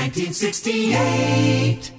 1968.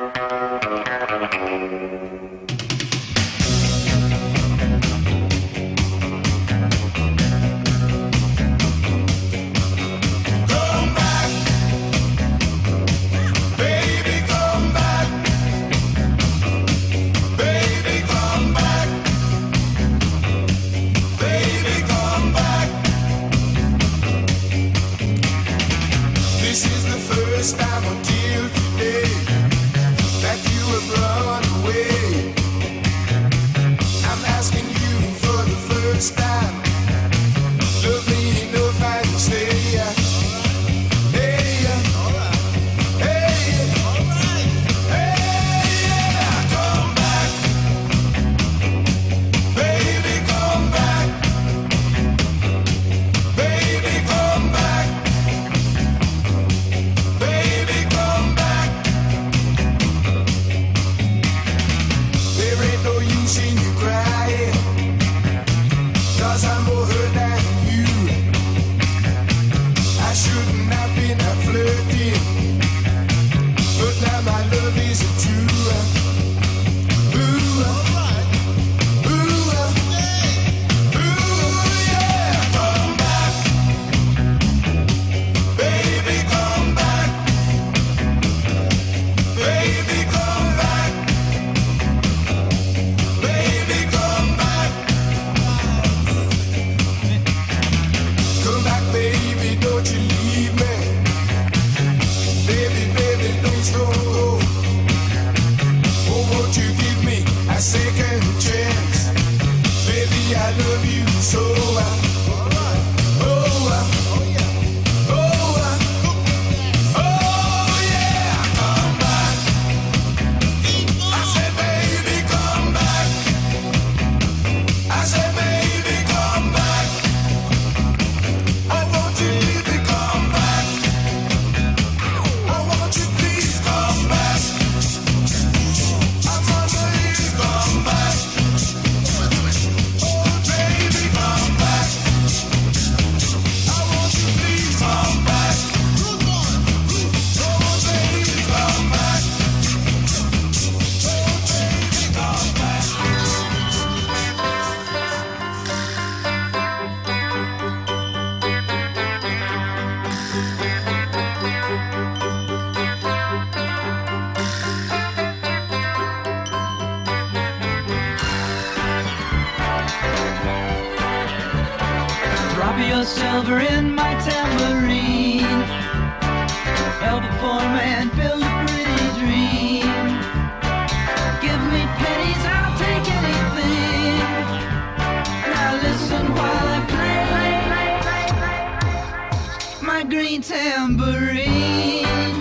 Silver in my tambourine, help a poor man build a pretty dream. Give me pennies, I'll take anything. Now listen while I play my green tambourine.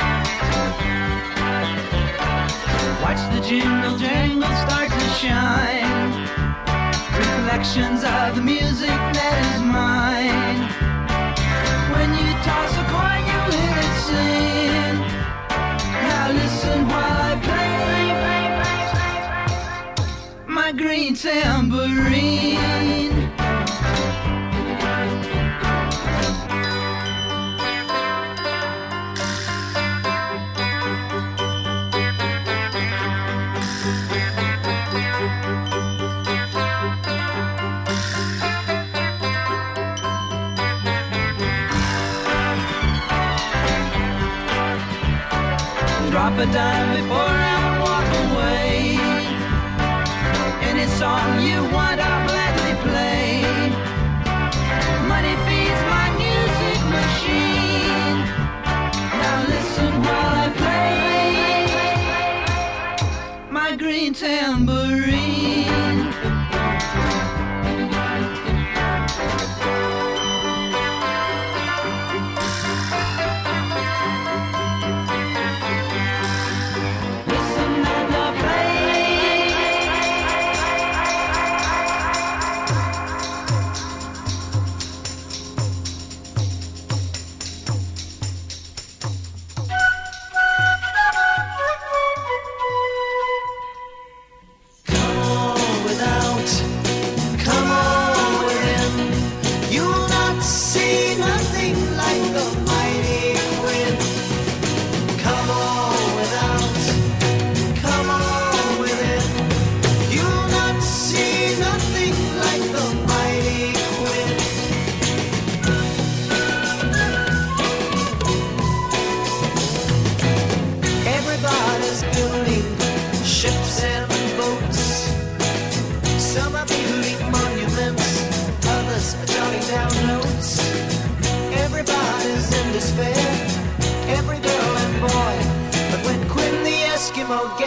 Watch the jingle jangle start to shine, reflections of the music that is mine. When you toss a coin, you hear it sing. Now listen while I play my green tambourine. Drop a dime before I walk away. Any song you want, I'll gladly play. Money feeds my music machine. Now listen while I play my green tambourine.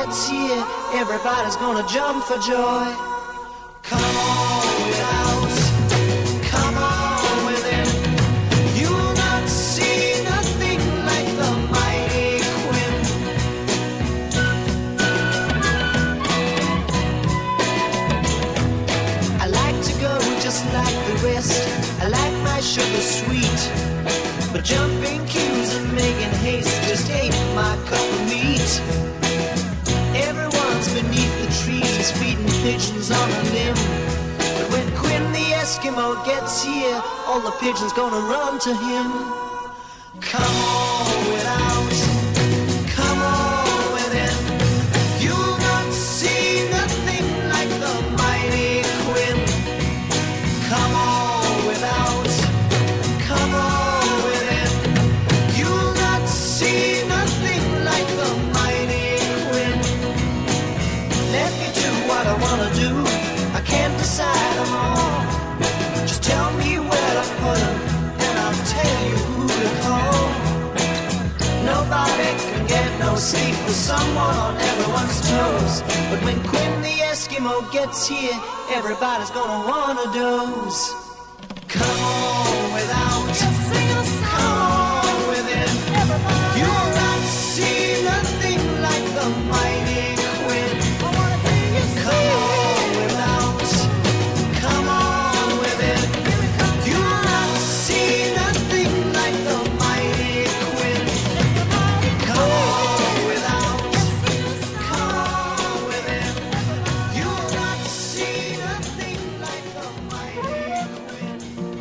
gets here, everybody's gonna jump for joy. Come on without, come on within. You'll not see nothing like the mighty Quinn. I like to go just like the rest. I like my sugar sweet, but jumping queues and making haste just ain't my cup of meat. Everyone's beneath the trees feeding pigeons on a limb. But when Quinn the Eskimo gets here, all the pigeons gonna run to him. Come on without, come on within. You'll not see nothing like the mighty Quinn. Come on without, come on within. You'll not see nothing like the mighty Quinn. Let me do what I wanna do. I can't decide them all. Just tell me where to put them, and I'll tell you who to call. Nobody can get no sleep with someone on everyone's toes. But when Quinn the Eskimo gets here, everybody's gonna wanna doze. Come on without, come on within. You'll not see nothing like the mighty Quinn. Come on without, come on within. You'll not see nothing like the mighty Quinn. Come on without, come on within. You'll not see nothing like the mighty Quinn.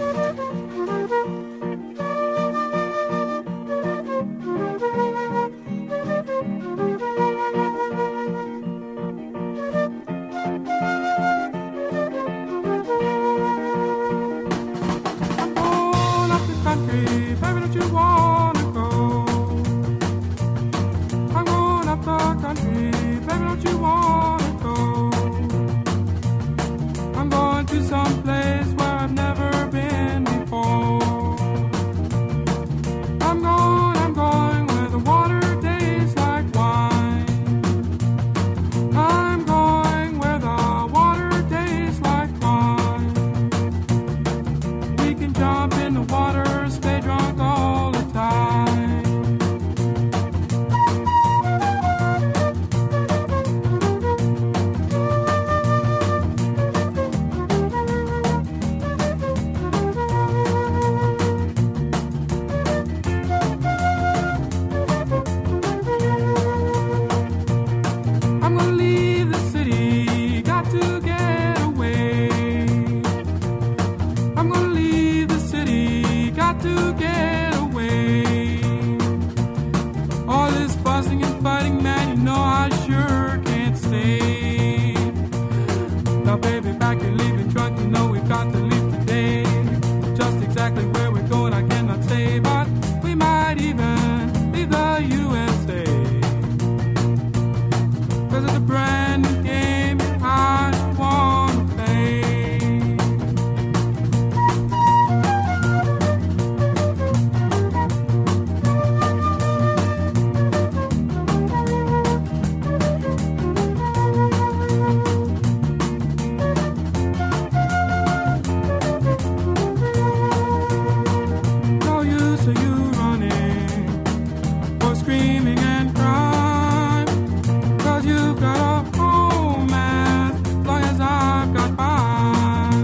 All up the country, baby, don't you wanna go? I'm going up the country, baby, don't you wanna go? I'm going to some place where I've never been before. I'm going where the water tastes like wine. I'm going where the water tastes like wine. We can jump in the water, stay drunk all the time. I'm gonna leave the city, got to get away. I'm gonna leave the city, got to get away. All this fussing and fighting, man, you know I sure can't stay. Now, baby, back and leaving drunk, you know we've got to leave today. Just exactly where we're going, I cannot say, but we might even leave the USA. 'Cause it's a brand new game I wanna play. No use of you running or screaming and crying, 'cause you've got a home as long as I've got mine.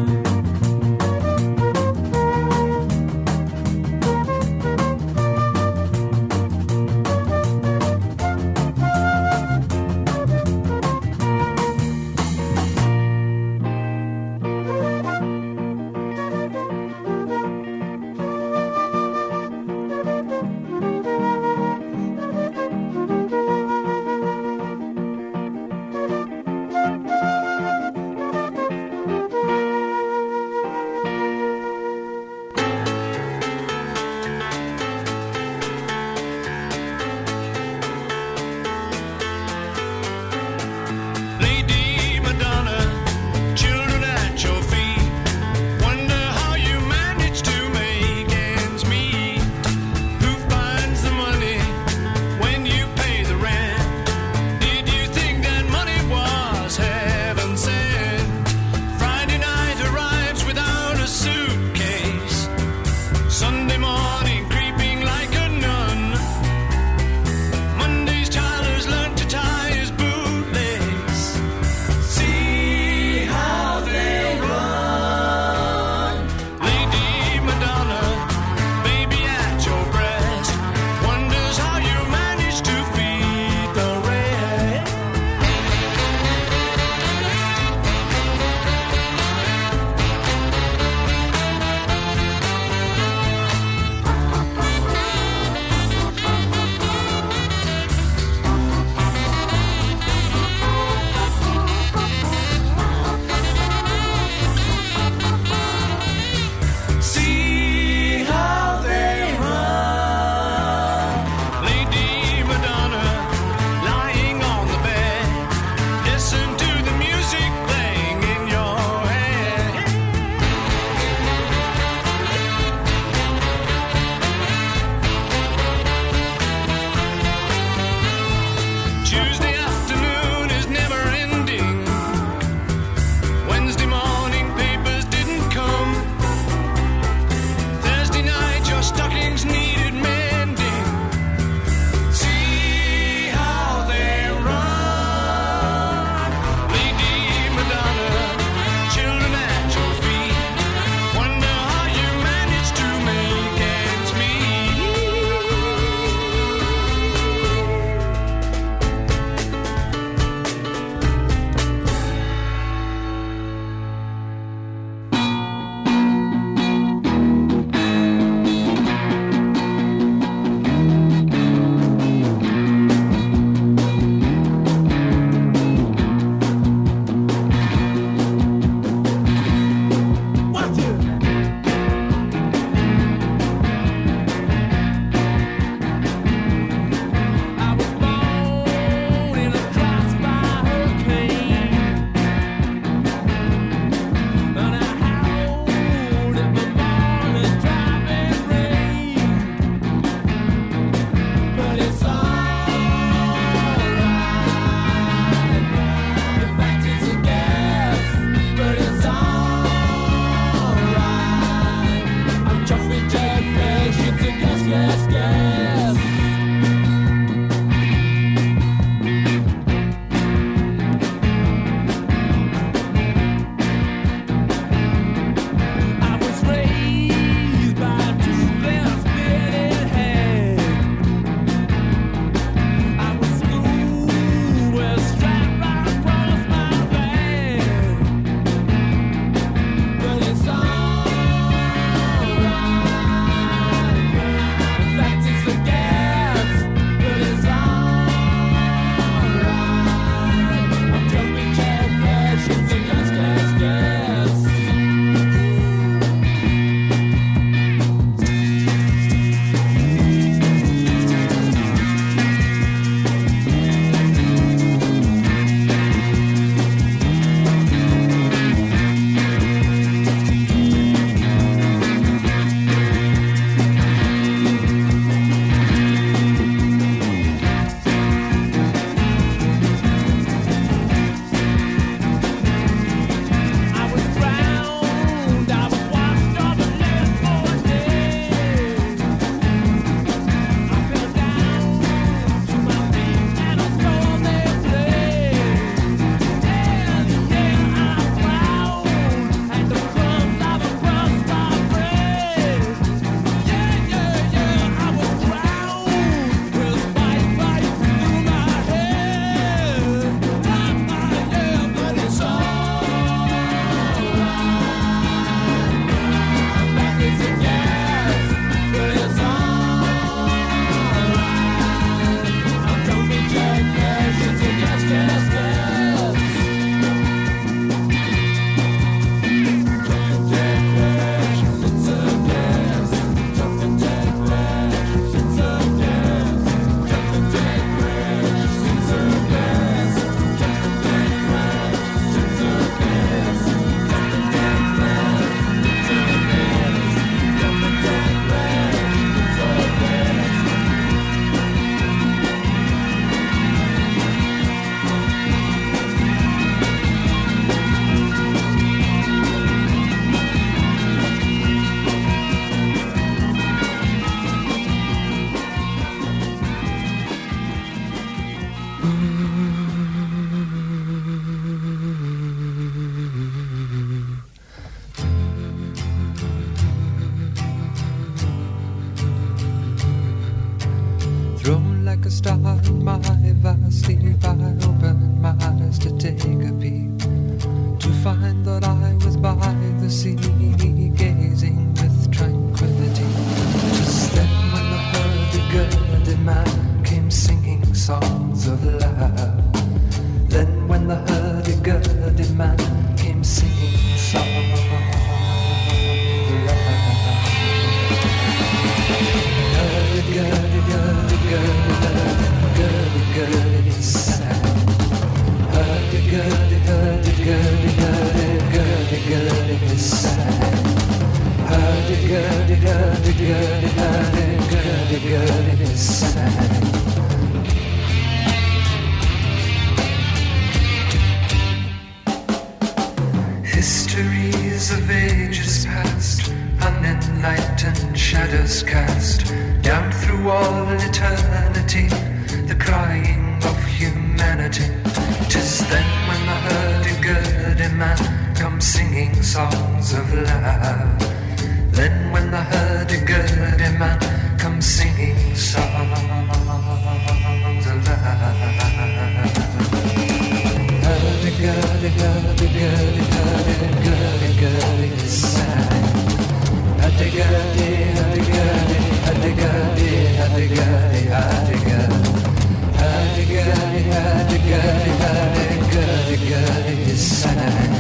star in my vast sleep, I opened my eyes to take a peep, to find that I was by the sea, gazing with tranquility. Just then when the hurdy-gurdy man came singing songs of love, then when the hurdy-gurdy man came singing songs of love. Hurdy-gurdy, hurdy-gurdy, hurdy-gurdy, sad. Hurdy-gurdy, hurdy-gurdy, hurdy-gurdy, sad. Hurdy-gurdy, hurdy-gurdy, hurdy-gurdy, sad. Histories of ages past, unenlightened shadows cast down through all eternity, the crying of humanity. 'Tis then when the hurdy-gurdy man comes singing songs of love. Then when the hurdy-gurdy man comes singing songs of love. Hurdy-gurdy, hurdy-gurdy, hurdy-gurdy, is sad. Hurdy-gurdy, hurdy-gurdy, hurdy-gurdy, hurdy-gurdy, hurdy-gurdy. Hurdy-gurdy, hurdy-gurdy, hurdy-gurdy, is sad.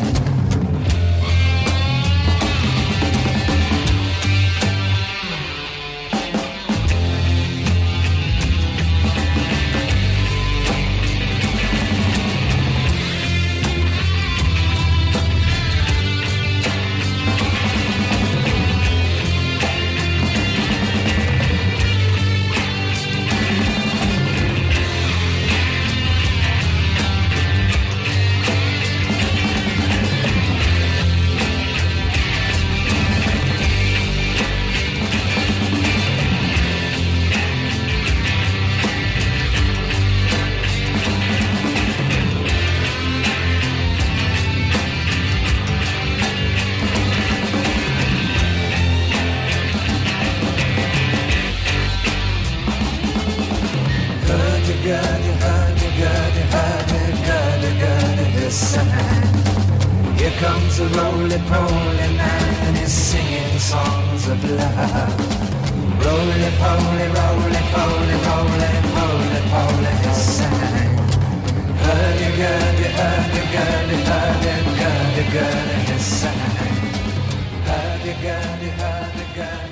Here comes a roly-poly man and he's singing songs of love. Roly-poly, roly-poly, roly-poly, poly, his sang. Hurdy-gurdy, hurdy-gurdy, hurdy-gurdy, his sang. Hurdy-gurdy, hurdy-gurdy.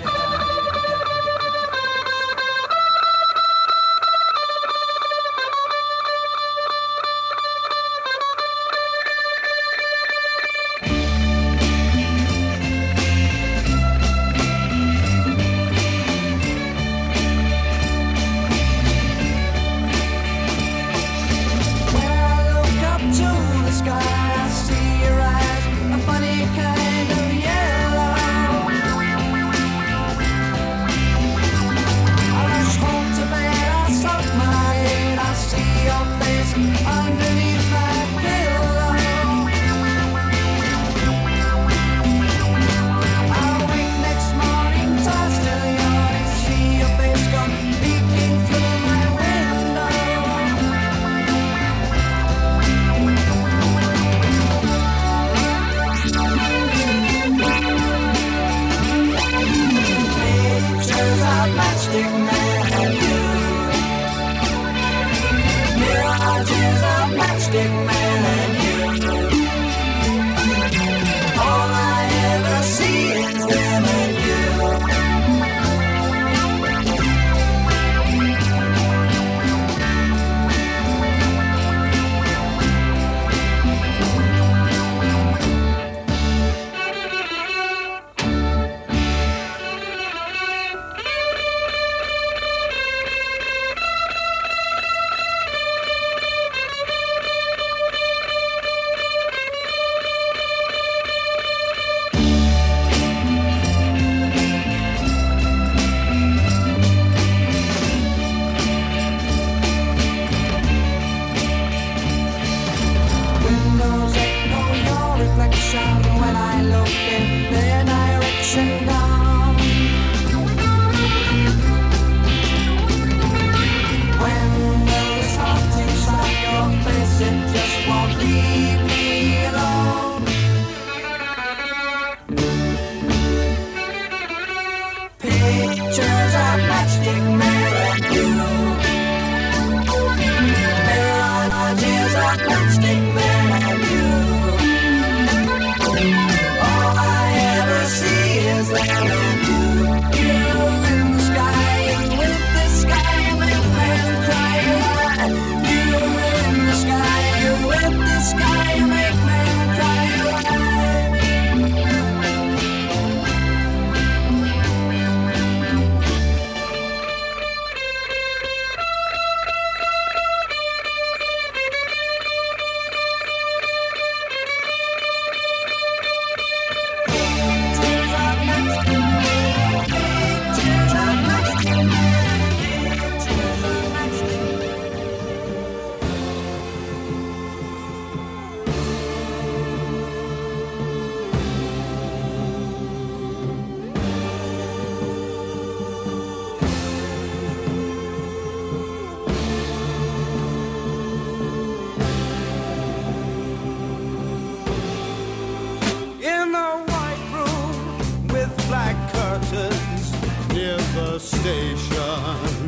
the station.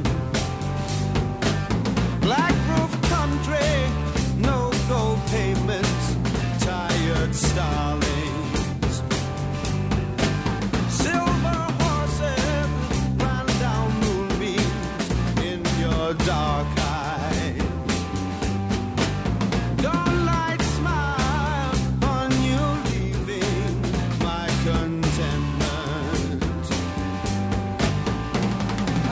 Black roof country, no gold pavement, tired starlings. Silver horses ran down moonbeams in your dark eyes. Dawnlight smile on you leaving my contentment.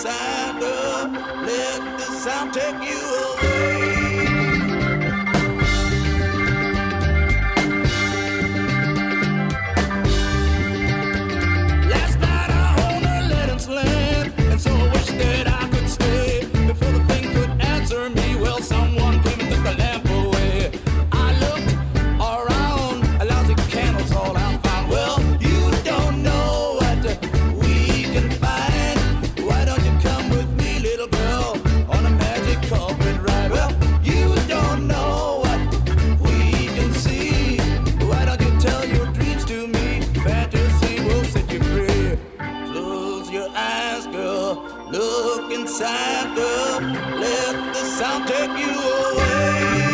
inside, girl. Let the sound take you away. Last night I owned a Letton's land, and so I wish that I could stay. Before the thing could answer me, well, someone came and took the lamp away. I looked around, a lousy candle's all I found. Well, you don't know what we can find. Why don't you come with me, little girl, on a magic carpet ride? Well, you don't know what we can see. Why don't you tell your dreams to me? Fantasy will set you free. Close your eyes, girl. Look inside, girl. Let the sound take you away.